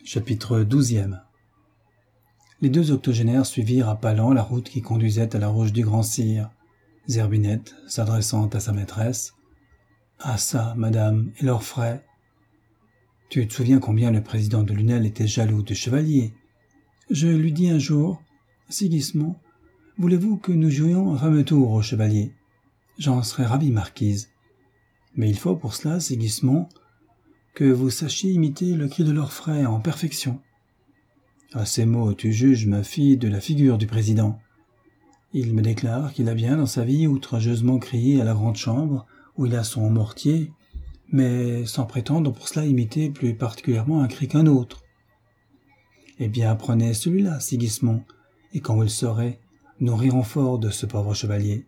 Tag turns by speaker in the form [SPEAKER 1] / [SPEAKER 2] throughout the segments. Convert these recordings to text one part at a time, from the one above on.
[SPEAKER 1] Chapitre 12. Les deux octogénaires suivirent à pas lents la route qui conduisait à la roche du Grand-Sire. Zerbinette, s'adressant à sa maîtresse. « Ah ça, madame, et leurs frais ?» « Tu te souviens combien le président de Lunel était jaloux du chevalier ? Je lui dis un jour, « Sigismond, voulez-vous que nous jouions un fameux tour au chevalier ? J'en serais ravi, marquise. Mais il faut pour cela, Sigismond, que vous sachiez imiter le cri de l'orfraie en perfection. » À ces mots, tu juges, ma fille, de la figure du président. Il me déclare qu'il a bien dans sa vie outrageusement crié à la grande chambre, où il a son mortier, mais sans prétendre pour cela imiter plus particulièrement un cri qu'un autre. Eh bien, apprenez celui-là, Sigismond, et quand vous le saurez, nous rirons fort de ce pauvre chevalier.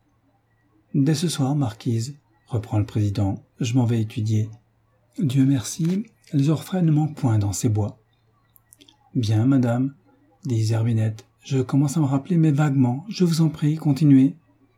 [SPEAKER 1] Dès ce soir, marquise, reprend le président, je m'en vais étudier. Dieu merci, les orfraies ne manquent point dans ces bois. Bien, madame, dit Zerbinette, je commence à me rappeler, mais vaguement, je vous en prie, continuez.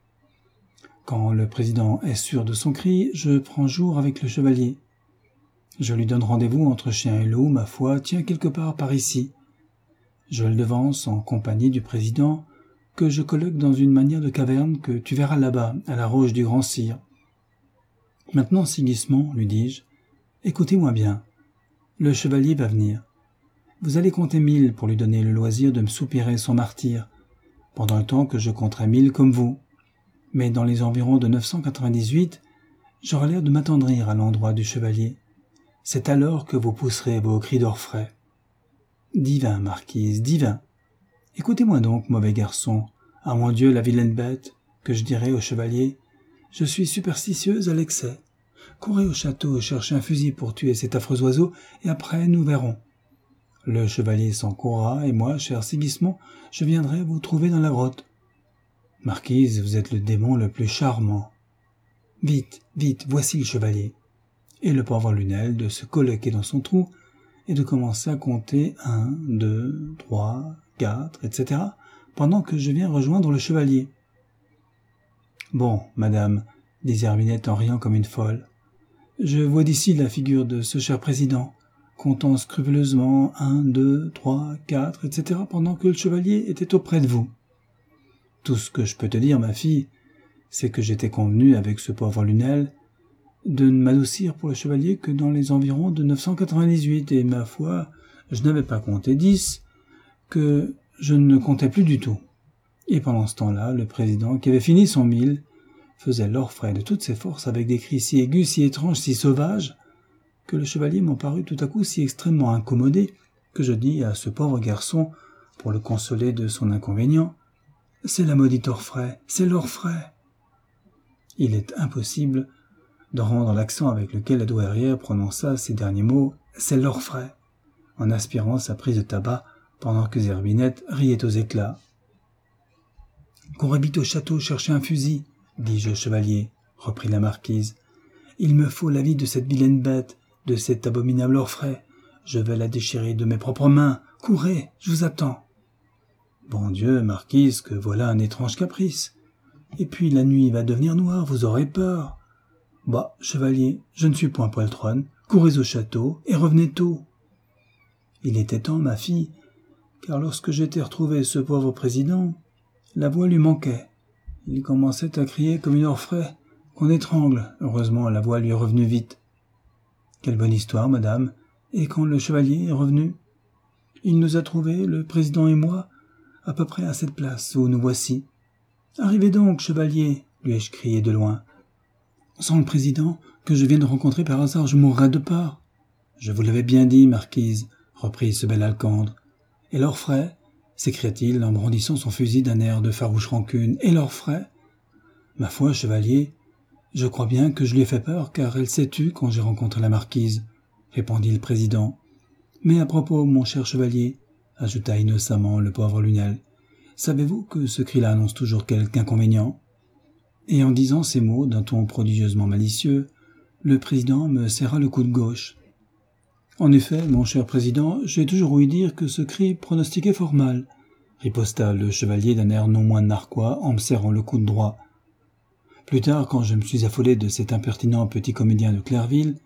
[SPEAKER 1] Quand le président est sûr de son cri, je prends jour avec le chevalier. Je lui donne rendez-vous entre chien et loup, ma foi, tient quelque part par ici. Je le devance en compagnie du président, que je colloque dans une manière de caverne que tu verras là-bas, à la roche du Grand-Sire. Maintenant, Sigismond, lui dis-je, écoutez-moi bien. Le chevalier va venir. Vous allez compter 1000 pour lui donner le loisir de me soupirer son martyre, pendant le temps que je compterai 1000 comme vous. Mais dans les environs de 998, j'aurai l'air de m'attendrir à l'endroit du chevalier. C'est alors que vous pousserez vos cris d'orfraie. Divin, marquise, divin. Écoutez-moi donc, mauvais garçon, à mon Dieu la vilaine bête, que je dirai au chevalier, je suis superstitieuse à l'excès. Courez au château chercher un fusil pour tuer cet affreux oiseau, et après nous verrons. Le chevalier s'en courra, et moi, cher Sigismond, je viendrai vous trouver dans la grotte. Marquise, vous êtes le démon le plus charmant. Vite, vite, voici le chevalier. Et le pauvre Lunel de se colloquer dans son trou et de commencer à compter 1, 2, 3, 4, etc., pendant que je viens rejoindre le chevalier. Bon, madame, dit Zerbinette en riant comme une folle, je vois d'ici la figure de ce cher président, comptant scrupuleusement 1, 2, 3, 4, etc., pendant que le chevalier était auprès de vous. Tout ce que je peux te dire, ma fille, c'est que j'étais convenu avec ce pauvre Lunel de ne m'adoucir pour le chevalier que dans les environs de 998, et ma foi, je n'avais pas compté 10, que je ne comptais plus du tout. Et pendant ce temps-là, le président, qui avait fini son 1000, faisait l'orfraie de toutes ses forces avec des cris si aigus, si étranges, si sauvages, que le chevalier m'en parut tout à coup si extrêmement incommodé que je dis à ce pauvre garçon, pour le consoler de son inconvénient, « C'est la maudite orfraie, c'est l'orfraie !» Il est impossible de rendre l'accent avec lequel la douairière prononça ces derniers mots, « C'est l'orfraie !» en aspirant sa prise de tabac pendant que Zerbinette riait aux éclats. « Courez vite au château chercher un fusil, dis-je au chevalier, reprit la marquise. Il me faut la vie de cette vilaine bête, de cette abominable orfraie. Je vais la déchirer de mes propres mains. Courez, je vous attends. Bon Dieu, marquise, que voilà un étrange caprice. Et puis la nuit va devenir noire, vous aurez peur. Bah, chevalier, je ne suis point poltronne. Courez au château et revenez tôt. Il était temps, ma fille, car lorsque j'étais retrouvé ce pauvre président, la voix lui manquait. Il commençait à crier comme une orfraie qu'on étrangle. Heureusement, la voix lui est revenue vite. Quelle bonne histoire, madame. Et quand le chevalier est revenu, il nous a trouvés, le président et moi, à peu près à cette place où nous voici. Arrivez donc, chevalier, lui ai-je crié de loin. Sans le président, que je viens de rencontrer par hasard, je mourrais de peur. Je vous l'avais bien dit, marquise, reprit ce bel Alcandre. Et l'orfraie, s'écria-t-il en brandissant son fusil d'un air de farouche rancune. Et l'orfraie? Ma foi, chevalier, je crois bien que je lui ai fait peur, car elle s'est tue quand j'ai rencontré la marquise, répondit le président. Mais à propos, mon cher chevalier, ajouta innocemment le pauvre Lunel, savez-vous que ce cri-là annonce toujours quelque inconvénient? Et en disant ces mots d'un ton prodigieusement malicieux, le président me serra le coude gauche. En effet, mon cher président, j'ai toujours ouï dire que ce cri pronostiquait fort mal, riposta le chevalier d'un air non moins narquois en me serrant le coude droit. Plus tard, quand je me suis affolé de cet impertinent petit comédien de Clerville,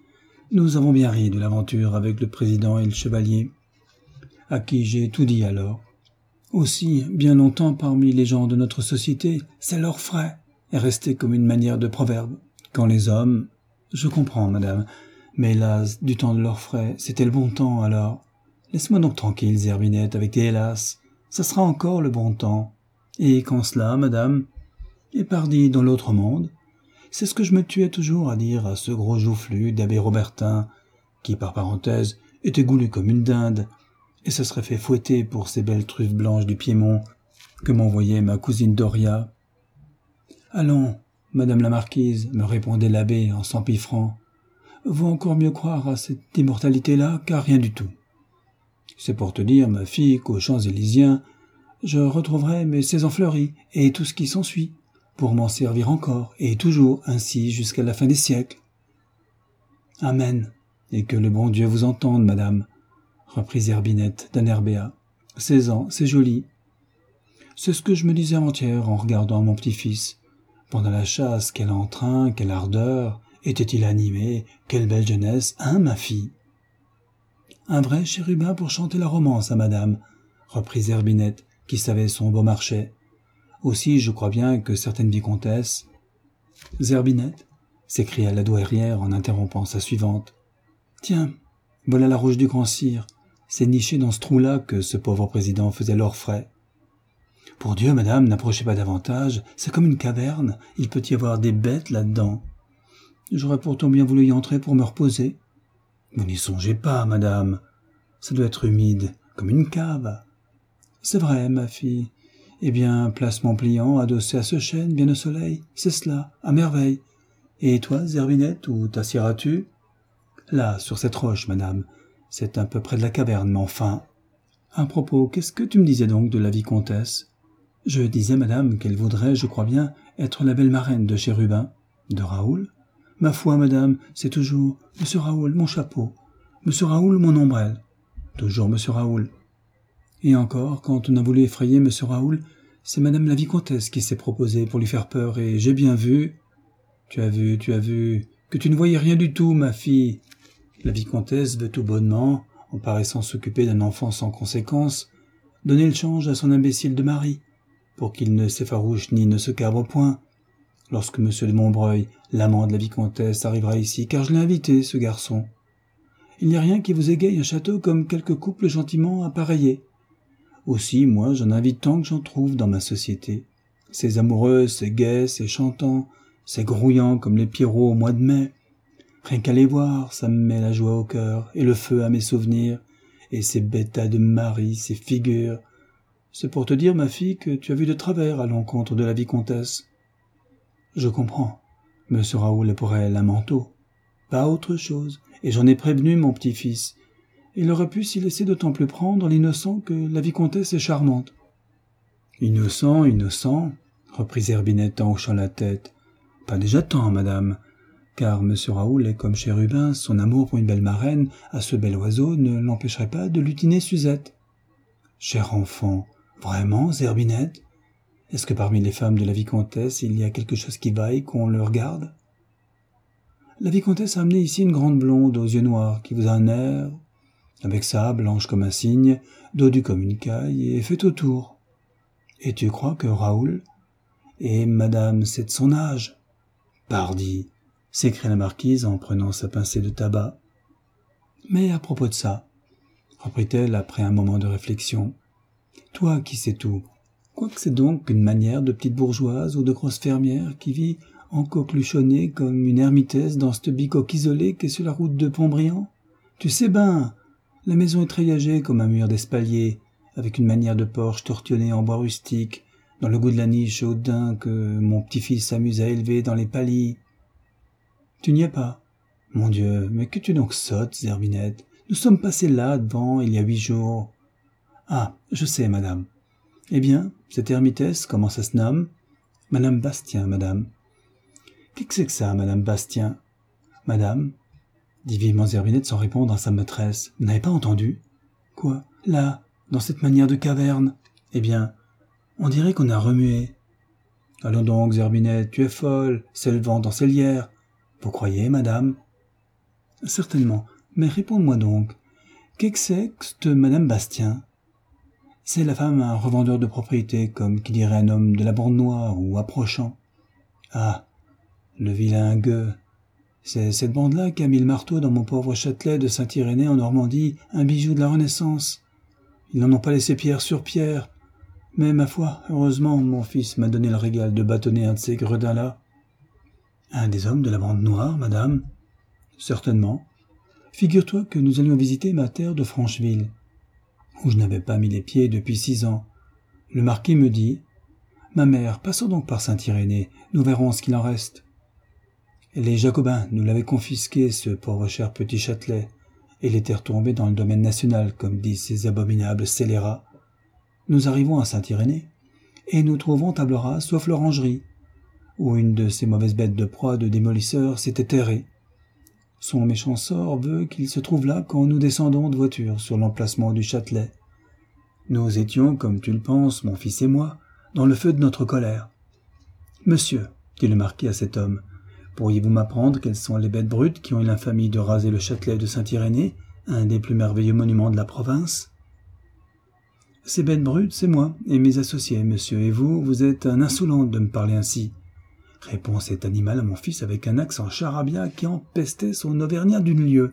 [SPEAKER 1] Nous avons bien ri de l'aventure avec le président et le chevalier, à qui j'ai tout dit alors. Aussi, bien longtemps parmi les gens de notre société, c'est l'orfraie est resté comme une manière de proverbe. Quand les hommes... Je comprends, madame, mais hélas, du temps de l'orfraie, c'était le bon temps alors. Laisse-moi donc tranquille, Zerbinette, avec tes hélas. Ça sera encore le bon temps. Et quand cela, madame, est pardi dans l'autre monde, c'est ce que je me tuais toujours à dire à ce gros joufflu d'abbé Robertin, qui, par parenthèse, était goulu comme une dinde, et se serait fait fouetter pour ces belles truffes blanches du Piémont que m'envoyait ma cousine Doria. « Allons, madame la marquise, me répondait l'abbé en s'empiffrant, vaut encore mieux croire à cette immortalité-là qu'à rien du tout. C'est pour te dire, ma fille, qu'aux Champs-Élysiens, je retrouverai mes saisons fleuries et tout ce qui s'ensuit, pour m'en servir encore, et toujours ainsi jusqu'à la fin des siècles. Amen, et que le bon Dieu vous entende, madame, reprit Zerbinette d'un air béat. 16 ans, c'est joli. C'est ce que je me disais avant-hier en regardant mon petit-fils. Pendant la chasse, quel entrain, quelle ardeur, était-il animé, quelle belle jeunesse, hein, ma fille? Un vrai chérubin pour chanter la romance à madame, reprit Zerbinette, qui savait son beau marché. Aussi, je crois bien que certaines vicomtesses... Zerbinette, s'écria la douairière en interrompant sa suivante. Tiens, voilà la rouge du grand-sire. C'est niché dans ce trou-là que ce pauvre président faisait l'orfraie. Pour Dieu, madame, n'approchez pas davantage, c'est comme une caverne, il peut y avoir des bêtes là-dedans. J'aurais pourtant bien voulu y entrer pour me reposer. Vous n'y songez pas, madame. Ça doit être humide, comme une cave. C'est vrai, ma fille. Eh bien, place mon pliant adossé à ce chêne, bien au soleil, c'est cela, à merveille. Et toi, Zerbinette, où t'assieras-tu? Là, sur cette roche, madame. C'est un peu près de la caverne, mais enfin... À propos, qu'est-ce que tu me disais donc de la vicomtesse? Je disais, madame, qu'elle voudrait, je crois bien, être la belle marraine de Chérubin. De Raoul? Ma foi, madame, c'est toujours Monsieur Raoul, mon chapeau. Monsieur Raoul, mon ombrelle. Toujours Monsieur Raoul. Et encore, quand on a voulu effrayer Monsieur Raoul, c'est madame la vicomtesse qui s'est proposée pour lui faire peur, et j'ai bien vu... Tu as vu, que tu ne voyais rien du tout, ma fille. La vicomtesse veut tout bonnement, en paraissant s'occuper d'un enfant sans conséquence, donner le change à son imbécile de mari, pour qu'il ne s'effarouche ni ne se cabre point. Lorsque monsieur de Monbreuil, l'amant de la vicomtesse, arrivera ici, car je l'ai invité, ce garçon. Il n'y a rien qui vous égaye un château comme quelques couples gentiment appareillés. Aussi, moi, j'en invite tant que j'en trouve dans ma société. Ces amoureux, ces gais, ces chantants, ces grouillants comme les Pierrots au mois de mai. Rien qu'à les voir, ça me met la joie au cœur et le feu à mes souvenirs, et ces bêtas de maris, ces figures. C'est pour te dire, ma fille, que tu as vu de travers à l'encontre de la vicomtesse. Je comprends. Monsieur Raoul est pour elle un manteau. Pas autre chose, et j'en ai prévenu mon petit-fils. Il aurait pu s'y laisser d'autant plus prendre l'innocent que la vicomtesse est charmante. Innocent, reprit Zerbinette en hochant la tête. Pas déjà tant, madame, car monsieur Raoul est comme Chérubin, son amour pour une belle marraine, à ce bel oiseau, ne l'empêcherait pas de lutiner Suzette. Cher enfant, vraiment, Zerbinette? Est-ce que parmi les femmes de la vicomtesse, il y a quelque chose qui vaille qu'on le regarde? La vicomtesse a amené ici une grande blonde aux yeux noirs, qui vous a un air, avec ça, blanche comme un cygne, dodue comme une caille, et fait autour. Et tu crois que Raoul... Et madame, c'est de son âge. Pardi, s'écria la marquise en prenant sa pincée de tabac. Mais à propos de ça, reprit-elle après un moment de réflexion, toi qui sais tout, quoi que c'est donc qu'une manière de petite bourgeoise ou de grosse fermière qui vit encoqueluchonnée comme une ermitesse dans cette bicoque isolée qu'est sur la route de Pontbriand? Tu sais ben, la maison est treillagée comme un mur d'espalier, avec une manière de porche tortionnée en bois rustique, dans le goût de la niche au daim que mon petit-fils s'amuse à élever dans les palis. Tu n'y es pas? Mon Dieu, mais que tu es donc sotte, Zerbinette. Nous sommes passés là, devant, il y a 8 jours. Ah, je sais, madame. Eh bien, cette ermitesse, comment ça se nomme? Madame Bastien, madame. Qu'est-ce que c'est que ça, madame Bastien? Madame, dit vivement Zerbinette sans répondre à sa maîtresse. Vous n'avez pas entendu? Quoi? Là, dans cette manière de caverne? Eh bien, on dirait qu'on a remué. Allons donc, Zerbinette, tu es folle, c'est le vent dans Célière. Vous croyez, madame? Certainement, mais réponds-moi donc, qu'est-ce que c'est que cette Madame Bastien? C'est la femme à un revendeur de propriété, comme qui dirait un homme de la bande noire ou approchant. Ah, le vilain gueux. C'est cette bande-là qui a mis le marteau dans mon pauvre Châtelet de Saint-Irénée en Normandie, un bijou de la Renaissance. Ils n'en ont pas laissé pierre sur pierre. Mais ma foi, heureusement, mon fils m'a donné le régal de bâtonner un de ces gredins-là. Un des hommes de la bande noire, madame? Certainement. Figure-toi que nous allions visiter ma terre de Francheville, où je n'avais pas mis les pieds depuis 6 ans. Le marquis me dit « Ma mère, passons donc par Saint-Irénée, nous verrons ce qu'il en reste. » Les Jacobins nous l'avaient confisqué, ce pauvre cher petit Châtelet, et il était retombé dans le domaine national, comme disent ces abominables scélérats. Nous arrivons à Saint-Irénée, et nous trouvons table rase sauf l'orangerie, où une de ces mauvaises bêtes de proie de démolisseurs s'était terrée. Son méchant sort veut qu'il se trouve là quand nous descendons de voiture sur l'emplacement du Châtelet. Nous étions, comme tu le penses, mon fils et moi, dans le feu de notre colère. « Monsieur, dit le marquis à cet homme, pourriez-vous m'apprendre quelles sont les bêtes brutes qui ont eu l'infamie de raser le Châtelet de Saint-Irénée, un des plus merveilleux monuments de la province ?»« Ces bêtes brutes, c'est moi et mes associés, monsieur, et vous êtes un insolent de me parler ainsi. » répond cet animal à mon fils avec un accent charabia qui empestait son auvergnat d'une lieue.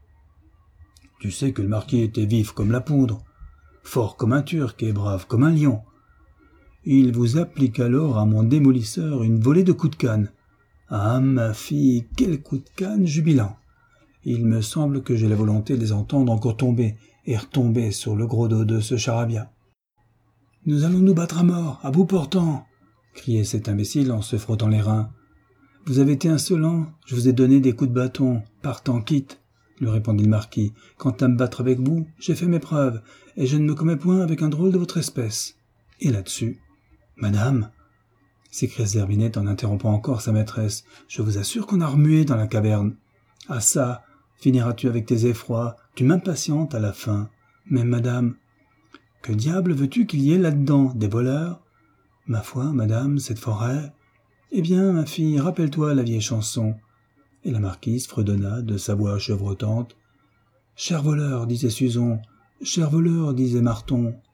[SPEAKER 1] Tu sais que le marquis était vif comme la poudre, fort comme un Turc et brave comme un lion. Il vous applique alors à mon démolisseur une volée de coups de canne. Ah, ma fille, quel coup de canne jubilant! Il me semble que j'ai la volonté de les entendre encore tomber et retomber sur le gros dos de ce charabia. « Nous allons nous battre à mort, à bout portant !» criait cet imbécile en se frottant les reins. « Vous avez été insolent, je vous ai donné des coups de bâton, partant quitte, » lui répondit le marquis. « Quant à me battre avec vous, j'ai fait mes preuves, et je ne me commets point avec un drôle de votre espèce. » Et là-dessus, « Madame, » s'écria Zerbinette en interrompant encore sa maîtresse, « je vous assure qu'on a remué dans la caverne. Ah ça, finiras-tu avec tes effrois, tu m'impatientes à la fin. Mais madame, que diable veux-tu qu'il y ait là-dedans, des voleurs? Ma foi, madame, cette forêt... Eh bien, ma fille, rappelle-toi la vieille chanson. » Et la marquise fredonna de sa voix chevrotante. « Cher voleur, disait Suzon, cher voleur, disait Marton,